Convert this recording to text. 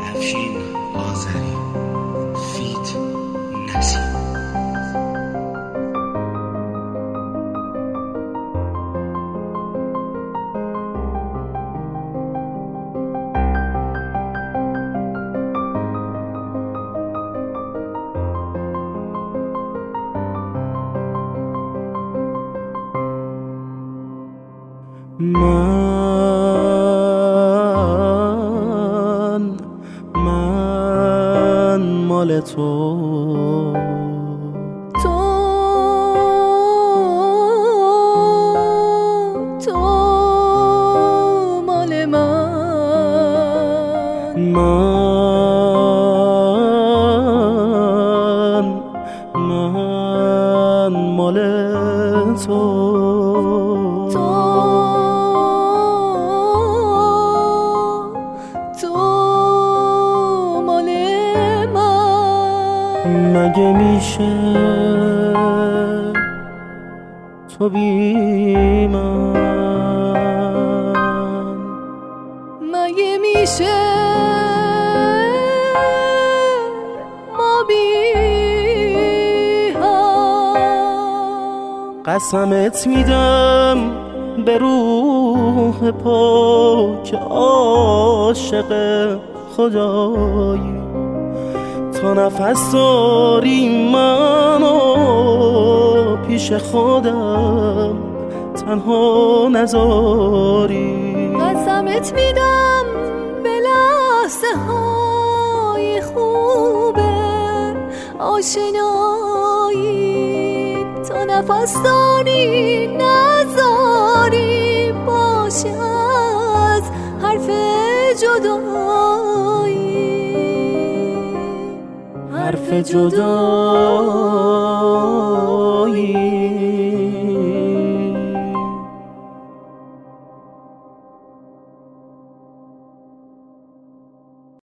افشین آذری فیت نسیم. من مال تو مال من مال تو مگه میشه تو بی من؟ مگه میشه ما بی هم؟ قسمت میدم به روح پاک عاشق خدایی تا نفس داری منو پیش خودم تنها نذاری. قسمت میدم به لحظه های خوبه آشنایی تا نفس داری نذاری باشه از حرف جدایی. حرف جدایی